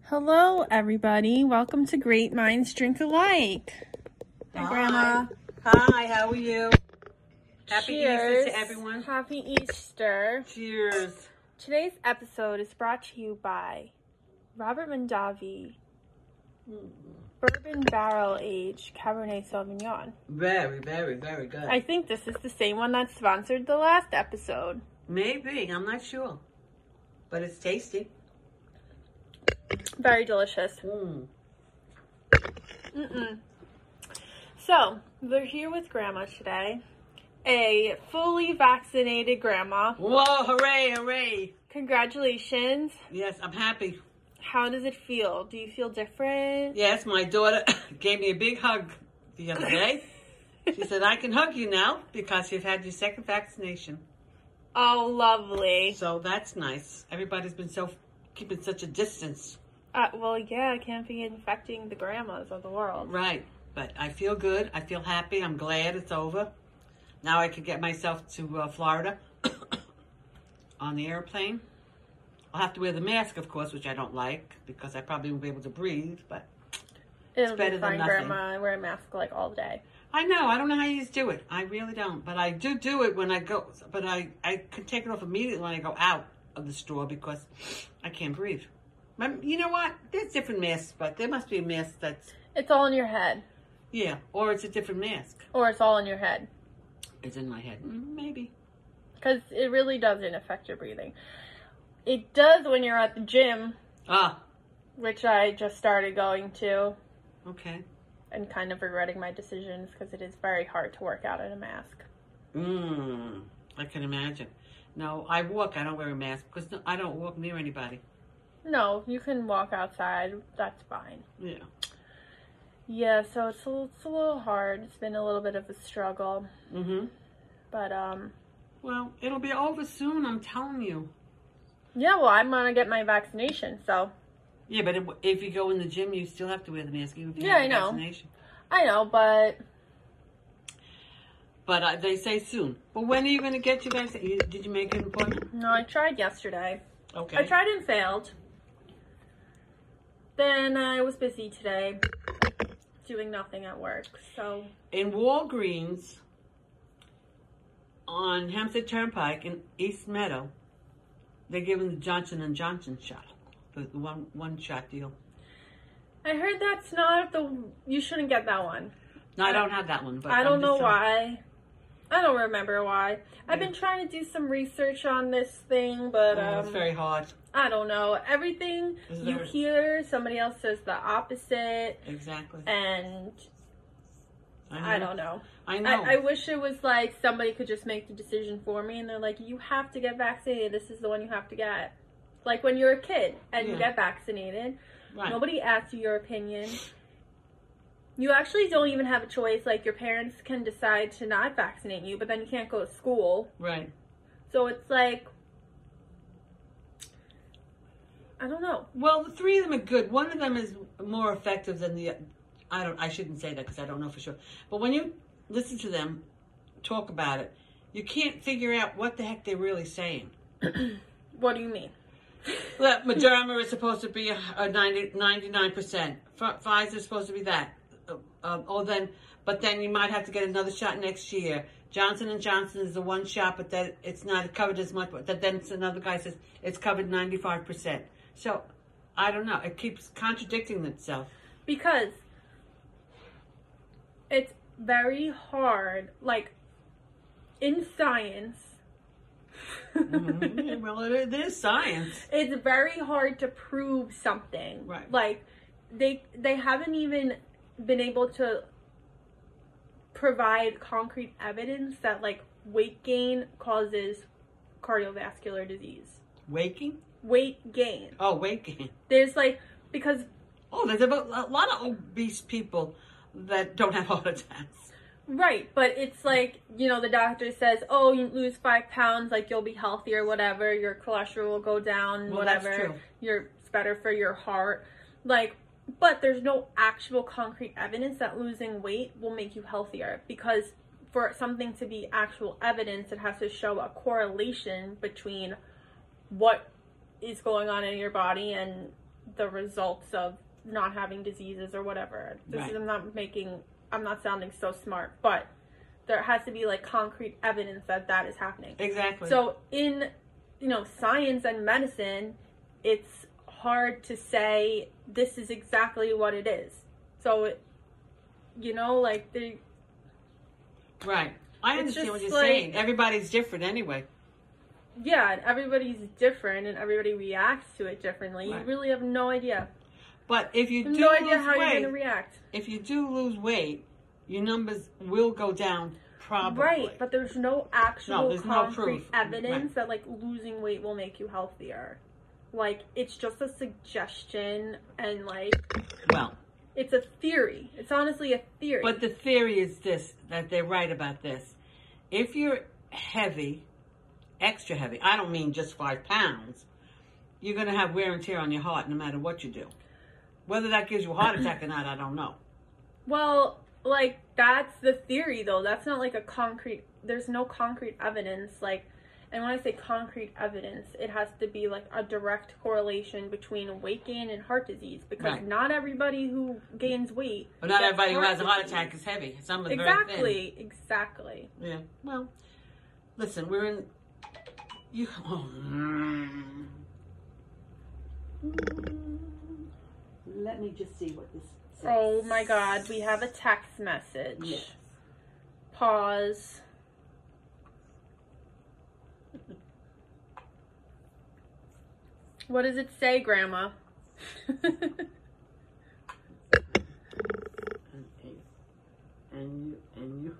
Hello, everybody. Welcome to Great Minds Drink Alike. Hi, Grandma. Hi, how are you? Happy Cheers. Easter to everyone. Happy Easter. Cheers. Today's episode is brought to you by Robert Mondavi Bourbon Barrel Aged Cabernet Sauvignon. Very, very, very good. I think this is the same one that sponsored the last episode. Maybe. I'm not sure. But it's tasty. Very delicious. So, we're here with Grandma today. A fully vaccinated grandma. Whoa, hooray, hooray. Congratulations. Yes, I'm happy. How does it feel? Do you feel different? Yes, my daughter gave me a big hug the other day. She said, I can hug you now because you've had your second vaccination. Oh, lovely. So that's nice. Everybody's been keeping such a distance. Well, yeah, I can't be infecting the grandmas of the world. Right. But I feel good. I feel happy. I'm glad it's over. Now I can get myself to Florida on the airplane. I'll have to wear the mask, of course, which I don't like because I probably won't be able to breathe, but It'll better be fine, than nothing. Grandma. I wear a mask like all day. I know. I don't know how you do it. I really don't. But I do it when I go. But I can take it off immediately when I go out of the store because I can't breathe. But you know what? There's different masks, but there must be a mask that's... It's all in your head. Yeah, or it's a different mask. Or it's all in your head. It's in my head. Maybe. Because it really doesn't affect your breathing. It does when you're at the gym. Which I just started going to. Okay. And kind of regretting my decisions because it is very hard to work out in a mask. I can imagine. No, I walk. I don't wear a mask because I don't walk near anybody. No, you can walk outside. That's fine. Yeah. Yeah, so it's a little hard. It's been a little bit of a struggle. But, well, it'll be over soon, I'm telling you. Yeah, well, I'm going to get my vaccination, so. Yeah, but if you go in the gym, you still have to wear the mask. Even if you Yeah, have I know. vaccination. I know, but. But they say soon. But when are you going to get your vaccine? Did you make an appointment? No, I tried yesterday. Okay. I tried and failed. Then I was busy today doing nothing at work, so. In Walgreens on Hampstead Turnpike in East Meadow, they're giving the Johnson & Johnson shot, the one shot deal. I heard that's not you shouldn't get that one. No, I don't have that one. But I don't know why. I don't remember why. I've been trying to do some research on this thing, but it's very hard. I don't know. Everything you hear, somebody else says the opposite. Exactly. And I don't know. I know. I wish it was like somebody could just make the decision for me, and they're like, you have to get vaccinated. This is the one you have to get. Like when you're a kid and you get vaccinated, nobody asks you your opinion. You actually don't even have a choice. Like, your parents can decide to not vaccinate you, but then you can't go to school. Right. So it's like, I don't know. Well, the three of them are good. One of them is more effective than the... I shouldn't say that because I don't know for sure. But when you listen to them talk about it, you can't figure out what the heck they're really saying. What do you mean? Well, Moderna is supposed to be a 99%. Pfizer is supposed to be that. But then you might have to get another shot next year. Johnson & Johnson is the one shot, but that it's not covered as much. But then another guy says it's covered 95%. So, I don't know. It keeps contradicting itself. Because it's very hard, like, in science. Well, it is science. It's very hard to prove something. Right. Like, they haven't even been able to provide concrete evidence that, like, weight gain causes cardiovascular disease. Weight gain. Oh, weight gain. There's, like, because... Oh, there's a lot of obese people that don't have heart attacks. Right, but it's like, you know, the doctor says, oh, you lose 5 pounds, like, you'll be healthier, whatever, your cholesterol will go down, whatever. That's true. It's better for your heart. Like, but there's no actual concrete evidence that losing weight will make you healthier, because for something to be actual evidence, it has to show a correlation between what is going on in your body and the results of not having diseases or whatever. I'm not sounding so smart, but there has to be like concrete evidence that that is happening. Exactly. So in, science and medicine, it's hard to say this is exactly what it is. So, Right. I understand what you're saying. Everybody's different anyway. Yeah, and everybody's different and everybody reacts to it differently. Right. You really have no idea. But if you do no idea how you're going to react. If you do lose weight, your numbers will go down probably. Right, but there's no actual concrete evidence that like losing weight will make you healthier. Like, it's just a suggestion and it's a theory. It's honestly a theory. But the theory is this, that they're right about this. If you're heavy, extra heavy, I don't mean just 5 pounds, you're going to have wear and tear on your heart no matter what you do. Whether that gives you a heart attack or not, I don't know. Well, that's the theory, though. That's not there's no concrete evidence, and when I say concrete evidence, it has to be a direct correlation between weight gain and heart disease, because not everybody who gains weight. But not everybody who has a heart attack is heavy. Some are very thin. Exactly. Yeah. Well, listen, we're in. Let me just see what this says. Oh my God, we have a text message. Yes. Pause. What does it say, Grandma? and you.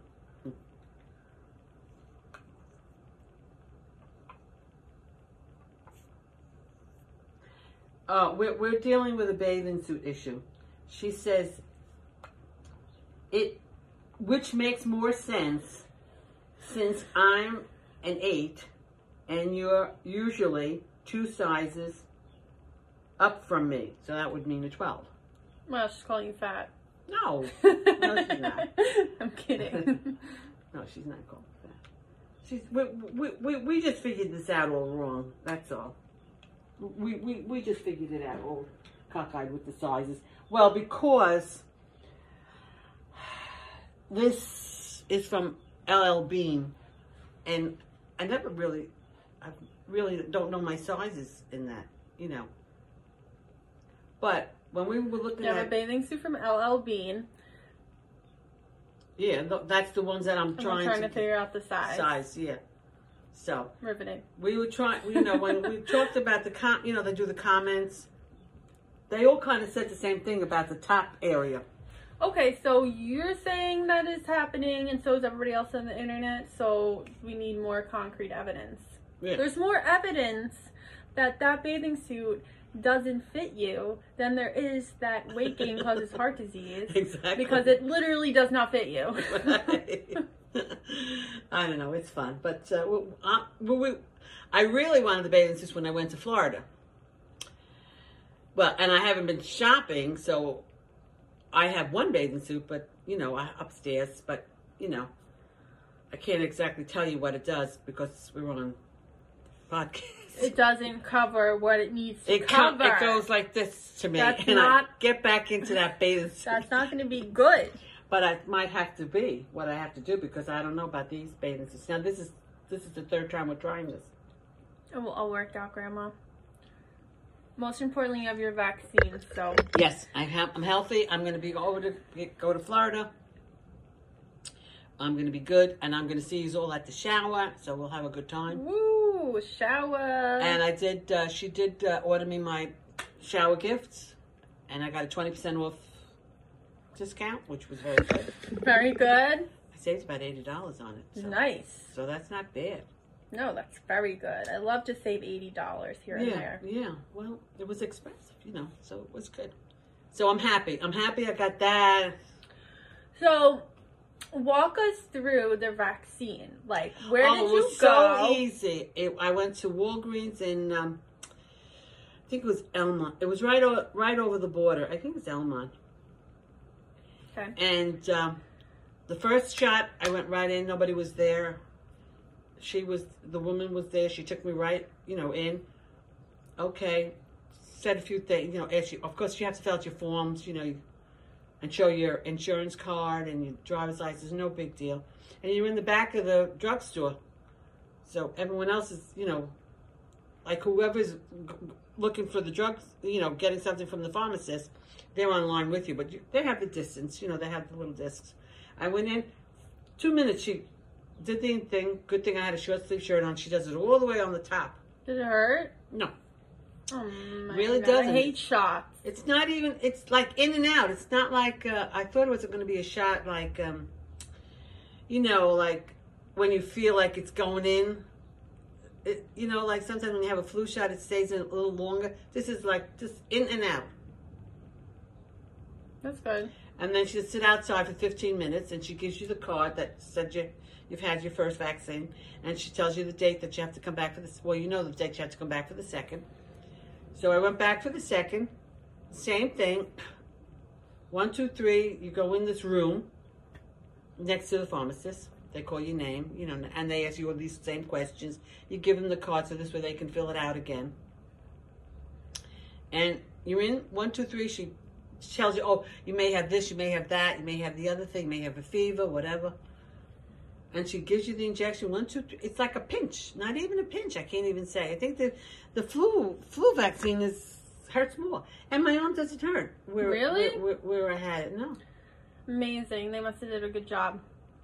We're dealing with a bathing suit issue. She says which makes more sense since I'm an 8 and you're usually 2 sizes up from me. So that would mean a 12. Well, she's calling you fat. No. No, she's not. I'm kidding. No, she's not calling fat. We just figured this out all wrong. That's all. We just figured it out all cockeyed with the sizes. Well, because this is from LL Bean, and I really don't know my sizes in that, But when we were looking at a bathing suit from LL Bean. Yeah, that's the ones that I'm trying to figure out the size. Size, yeah. So riveting. We were trying, when we talked about they do the comments. They all kind of said the same thing about the top area. Okay, so you're saying that is happening, and so is everybody else on the internet. So we need more concrete evidence. Yeah. There's more evidence that bathing suit doesn't fit you than there is that weight gain causes heart disease. Exactly. Because it literally does not fit you. Right. I don't know. It's fun, but I really wanted the bathing suits when I went to Florida. Well, and I haven't been shopping, so I have one bathing suit, but upstairs. But I can't exactly tell you what it does because we're on podcast. It doesn't cover what it needs to cover. It goes like this to me, That's not, I get back into that bathing suit. That's not going to be good. But it might have to be what I have to do because I don't know about these bathing suits. Now this is the 3rd time we're trying this. It will all work out, Grandma. Most importantly, you have your vaccine, so. Yes, I'm healthy. I'm going to go to Florida. I'm going to be good, and I'm going to see you all at the shower, so we'll have a good time. Woo, shower. And she did order me my shower gifts, and I got a 20% off discount, which was very good. Very good. I saved about $80 on it. So. Nice. So that's not bad. No, that's very good. I love to save $80 here and there. Yeah. Well, it was expensive, so it was good. So I'm happy. I got that. So, walk us through the vaccine. Where did you go? It was so easy. I went to Walgreens in, I think it was Elmont. It was right over the border. I think it was Elmont. Okay. And the first shot, I went right in. Nobody was there. The woman was there. She took me right, in. Okay. said a few things, asked you, of course you have to fill out your forms, and show your insurance card and your driver's license, no big deal. And you're in the back of the drugstore. So everyone else is, like whoever's looking for the drugs, getting something from the pharmacist, they're online with you. But they have the distance, they have the little discs. I went in, 2 minutes, she did the thing. Good thing I had a short sleeve shirt on. She does it all the way on the top. Did it hurt? No. Oh my really God, doesn't. I hate shots. It's not even, it's like in and out. It's not like, I thought it was going to be a shot like, like when you feel like it's going in. Like sometimes when you have a flu shot, it stays in a little longer. This is like just in and out. That's good. And then she'll sit outside for 15 minutes, and she gives you the card that said you've had your first vaccine, and she tells you the date that you have to come back for this. Well, the date you have to come back for the second. So I went back for the second. Same thing. 1, 2, 3. You go in this room next to the pharmacist. They call your name, and they ask you all these same questions. You give them the card so this way they can fill it out again. And you're in 1, 2, 3. She tells you, oh, you may have this, you may have that, you may have the other thing, you may have a fever, whatever. And she gives you the injection. 1, 2, 3. It's like a pinch, not even a pinch. I can't even say. I think the flu vaccine hurts more, and my arm doesn't hurt. Really? Where I had it, no. Amazing. They must have did a good job.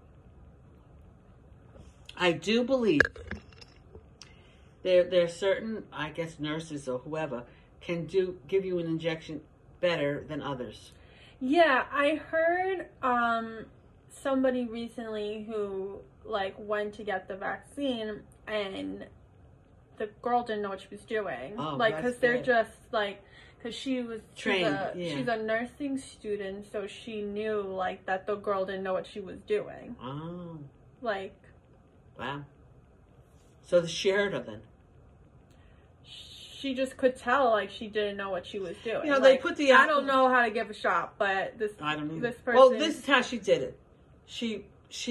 I do believe there are certain, I guess, nurses or whoever can give you an injection better than others. Yeah, I heard somebody recently who went to get the vaccine, and the girl didn't know what she was doing. Oh, because they're just because she was trained. She's a nursing student, so she knew that the girl didn't know what she was doing. Oh. Wow. So she heard her then. She just could tell she didn't know what she was doing. They put the I don't know how to give a shot, but I don't either. This person. Well, this is how she did it. She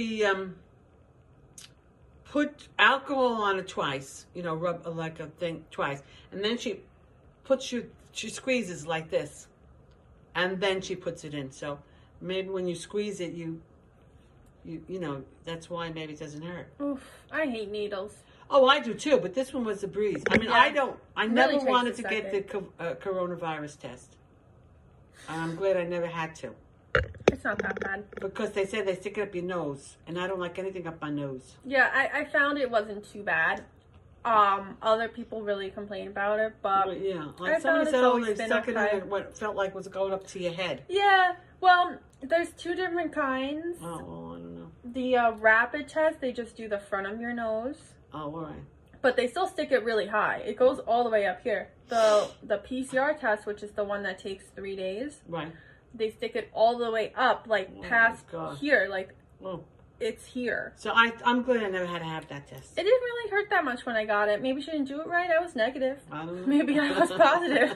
put alcohol on it twice. Rub like a thing twice, and then she squeezes like this, and then she puts it in. So maybe when you squeeze it, you that's why maybe it doesn't hurt. Oof, I hate needles. Oh, I do too, but this one was a breeze. I mean, yeah. I never wanted to get the coronavirus test. I'm glad I never had to. It's not that bad. Because they said they stick it up your nose, and I don't like anything up my nose. Yeah, I found it wasn't too bad. Other people really complained about it, but yeah, somebody said, they stuck it in what felt like was going up to your head. Yeah, well, there's 2 different kinds. Oh, well, I don't know. The rapid test, they just do the front of your nose. Oh, all right. But they still stick it really high. It goes all the way up here. The PCR test, which is the one that takes 3 days. Right. They stick it all the way up, past here, it's here. So I'm glad I never had to have that test. It didn't really hurt that much when I got it. Maybe she didn't do it right. I was negative. I don't know. Maybe I was positive.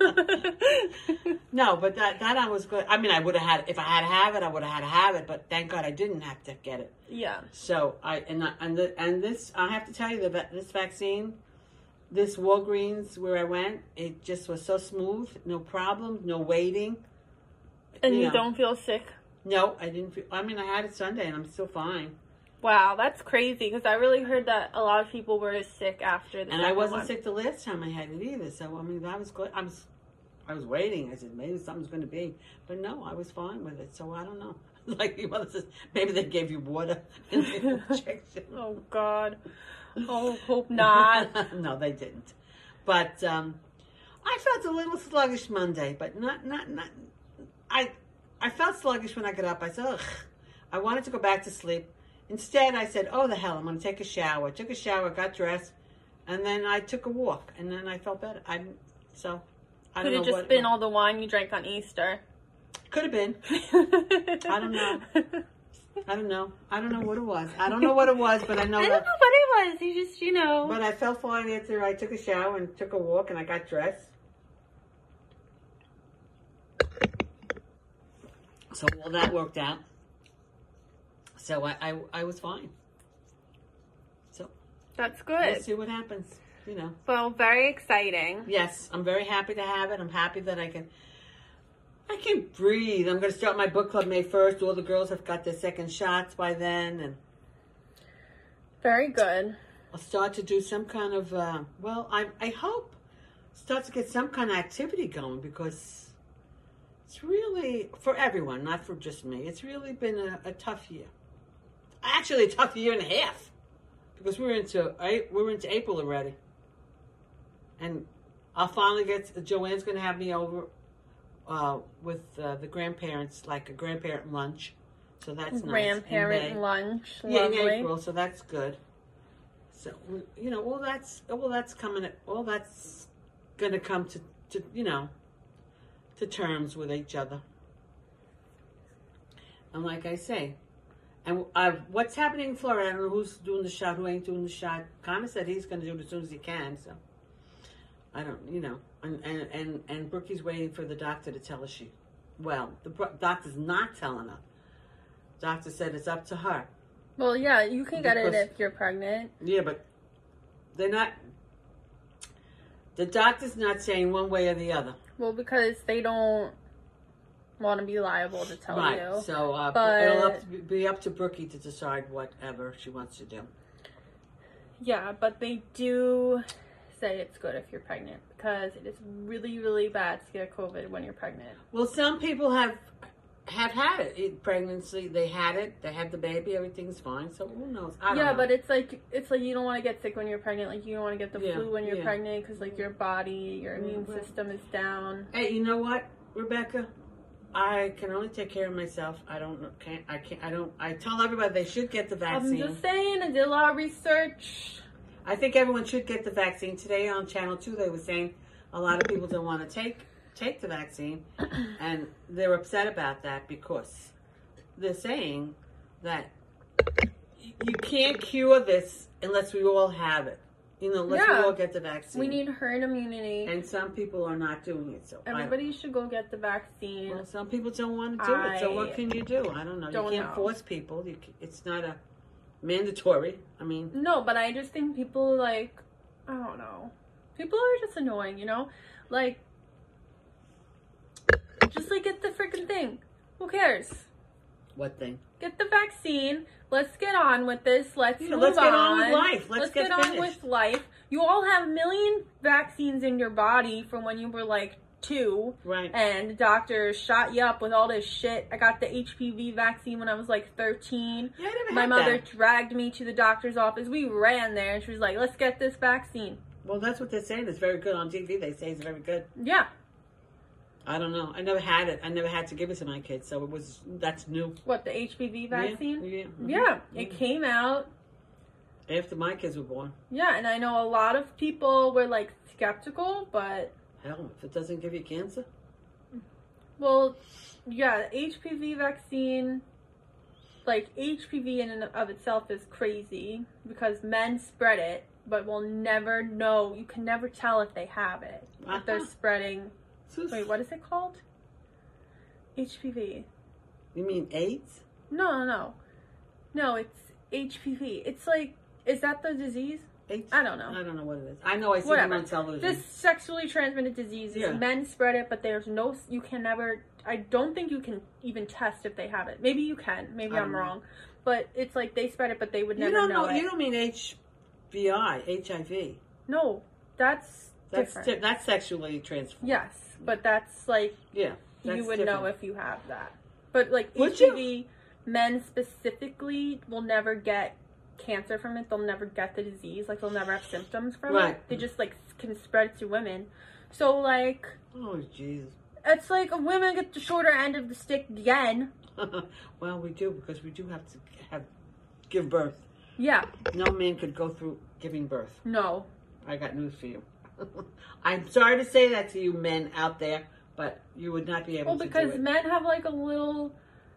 No, but that I was good. I mean, I would have had, if I had to have it, I would have had to have it. But thank God I didn't have to get it. Yeah. So this I have to tell you that this vaccine, this Walgreens where I went, it just was so smooth, no problems, no waiting. And you don't feel sick? No, I didn't feel, I had it Sunday and I'm still fine. Wow, that's crazy because I really heard that a lot of people were sick after the And I wasn't sick the last time I had it either. So, that was good. I was waiting. I said, maybe something's going to be. But no, I was fine with it. So, I don't know. Like your mother says, maybe they gave you water in the injection. Oh, God. Oh, hope not. No, they didn't. But I felt a little sluggish Monday, but not. I felt sluggish when I got up. I said, ugh, I wanted to go back to sleep. Instead, I said, oh, the hell, I'm going to take a shower. I took a shower, got dressed, and then I took a walk, and then I felt better. I don't know. Could have just been all the wine you drank on Easter. Could have been. I don't know. I don't know what it was. I don't know what it was, but I know I don't know what it was. You just, But I felt fine after I took a shower and took a walk, and I got dressed. So all that worked out. So I was fine. So that's good. We'll see what happens. you know. Well, very exciting. Yes, I'm very happy to have it. I'm happy that I can breathe. I'm going to start my book club May 1st. All the girls have got their second shots by then, and very good. I'll start to do some kind of, I hope start to get some kind of activity going, because it's really, for everyone, not for just me, it's really been a tough year. Actually, a tough year and a half, because we're into April already. And I'll finally Joanne's going to have me over with the grandparents, like a grandparent lunch. So that's nice. Grandparent lunch, lovely. Yeah, in April, so that's good. So, you know, all that's coming, all that's going to come to, you know, to terms with each other. And like I say, and what's happening in Florida, I don't know who's doing the shot, who ain't doing the shot. Connor said he's going to do it as soon as he can, so I don't, you know. And Brookie's waiting for the doctor to tell her the doctor's not telling her. Doctor said it's up to her. Well, yeah, you can get it if you're pregnant. Yeah, but they're not. The doctor's not saying one way or the other. Well, because they don't want to be liable to tell you. Right. So it'll be up to Brookie to decide whatever she wants to do. Yeah, but they do say it's good if you're pregnant, because it is really, really bad to get COVID when you're pregnant. Well, some people have had it, pregnancy. They had the baby, everything's fine. So who knows? I don't know. But it's like you don't want to get sick when you're pregnant. Like, you don't want to get the flu when you're pregnant, because like your body, your immune system is down. Hey, you know what, Rebecca? I can only take care of myself. I tell everybody they should get the vaccine. I'm just saying, I did a lot of research. I think everyone should get the vaccine. Today on Channel 2, they were saying a lot of people don't want to take the vaccine, and they're upset about that, because they're saying that you can't cure this unless we all have it. You know, unless we all get the vaccine. We need herd immunity. And some people are not doing it. So everybody should go get the vaccine. Well, some people don't want to do it. So what can you do? I don't know. You can't force people. It's not a mandatory. I mean. No, but I just think people, like, I don't know. People are just annoying, you know? Like, just like, get the freaking thing. Who cares? What thing? Get the vaccine. Let's get on with this. Let's move on. Let's get on with life. Let's get on with life. You all have a million vaccines in your body from when you were like 2. Right. And the doctor shot you up with all this shit. I got the HPV vaccine when I was like 13. Yeah, I never My had mother that. dragged me to the doctor's office. We ran there and she was like, let's get this vaccine. Well, that's what they're saying. It's very good on TV. They say it's very good. Yeah. I don't know. I never had it. I never had to give it to my kids, so that's new. What, the HPV vaccine? Yeah. Mm-hmm. Yeah, it came out after my kids were born. Yeah, and I know a lot of people were like skeptical, but hell, if it doesn't give you cancer. Well, yeah, the HPV vaccine, like HPV in and of itself is crazy because men spread it, but we'll never know. You can never tell if they have it. If they're spreading. Wait, what is it called? HPV. You mean AIDS? No, it's HPV. It's like, is that the disease? AIDS? I don't know. I don't know what it is. I know I see it on television. This sexually transmitted disease. Yeah. Men spread it, but there's no, you can never, I don't think you can even test if they have it. Maybe you can. Maybe I'm wrong. But it's like they spread it, but they would never know it. You don't mean HIV. No, that's different. That's sexually transmitted. Yes, but that's like, you would know if you have that. But like HPV, men specifically will never get cancer from it. They'll never get the disease. Like, they'll never have symptoms from it. They just like can spread it to women. So like, oh Jesus, it's like women get the shorter end of the stick again. Well, we do, because we do have to give birth. Yeah. No man could go through giving birth. No. I got news for you. I'm sorry to say that to you men out there, but you would not be able to do it. Well, because men have like a little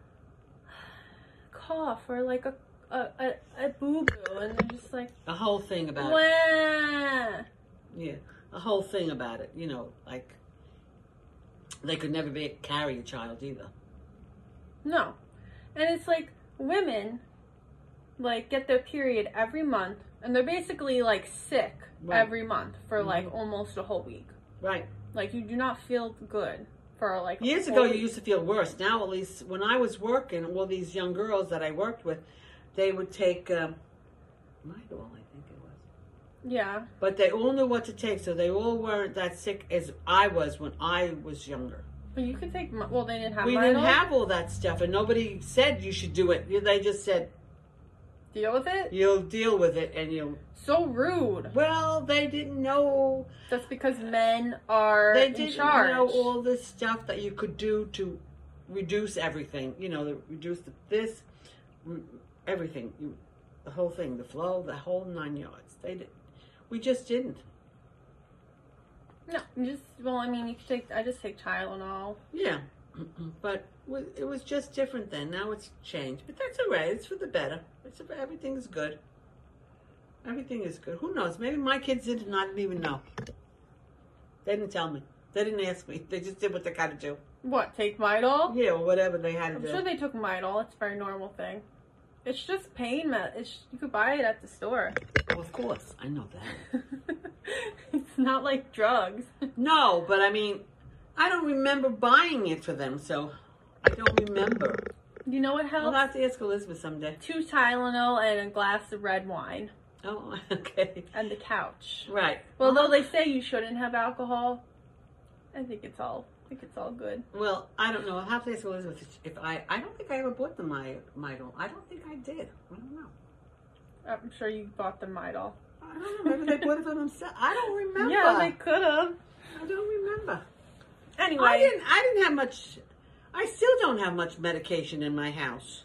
cough or like a boo-boo, and they're just like... A whole thing about it. Yeah, a whole thing about it. You know, like, they could never carry a child either. No. And it's like, women, like, get their period every month, And they're basically like sick every month for like almost a whole week. Right. Like you do not feel good for like years ago. You used to feel worse. Now, at least when I was working, all these young girls that I worked with, they would take Midol, I think it was. Yeah. But they all knew what to take, so they all weren't that sick as I was when I was younger. But you could take. Well, they didn't have. We didn't have all that stuff, and nobody said you should do it. They just said, "Deal with it." You'll deal with it, and you'll. So rude. Well, they didn't know. That's because men are They in didn't charge. know all this stuff that you could do to reduce everything. You know, reduce this, everything, the whole thing, the flow, the whole 9 yards. They did. We just didn't. No, I mean, you could take. I just take Tylenol. Yeah, but it was just different then. Now it's changed, but that's all right. It's for the better. Everything's good. Everything is good. Who knows? Maybe my kids did not even know. They didn't tell me. They didn't ask me. They just did what they got to do. What? Take Midol? Yeah, or whatever they had to do. I'm sure they took Midol. It's a very normal thing. It's just pain you could buy it at the store. Well, of course. I know that. It's not like drugs. No, but I mean, I don't remember buying it for them, so I don't remember. You know what helps? I'll have to ask Elizabeth someday. 2 Tylenol and a glass of red wine. Oh, okay. And the couch. Right. Well, though they say you shouldn't have alcohol, I think it's all good. Well, I don't know. I'll have to ask Elizabeth if I don't think I ever bought the Midol. I don't think I did. I don't know. I'm sure you bought the Midol. I don't know. Maybe they bought it for themselves. I don't remember. Yeah, they could have. I don't remember. Anyway. I didn't have much. I still don't have much medication in my house.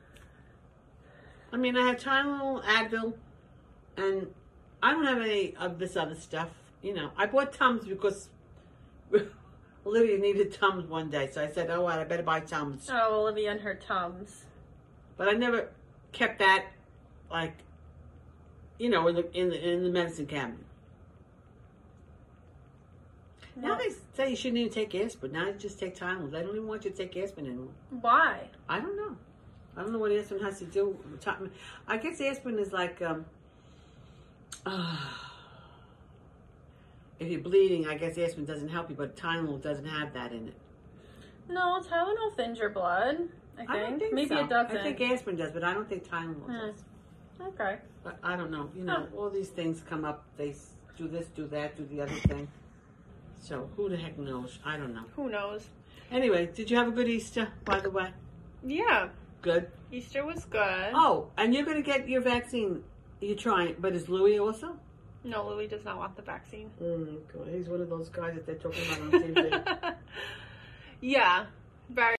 I mean, I have Tylenol, Advil, and I don't have any of this other stuff. You know, I bought Tums because Olivia needed Tums one day, so I said, "Oh, well, I better buy Tums." Oh, Olivia and her Tums. But I never kept that, like, you know, in the medicine cabinet. No. Now they say you shouldn't even take aspirin. Now you just take Tylenol. They don't even want you to take aspirin anymore. Why? I don't know. I don't know what aspirin has to do with. I guess aspirin is like, if you're bleeding, I guess aspirin doesn't help you, but Tylenol doesn't have that in it. No, Tylenol thins your blood, I think. don't think Maybe so. it doesn't. I think aspirin does, but I don't think Tylenol does. Okay. But I don't know. You know, all these things come up. They do this, do that, do the other thing. So who the heck knows? I don't know. Who knows? Anyway, did you have a good Easter, by the way? Yeah. Good. Easter was good. Oh, and you're going to get your vaccine. You're trying, but is Louis also? No, Louis does not want the vaccine. Oh, God. He's one of those guys that they're talking about on TV. Yeah. Very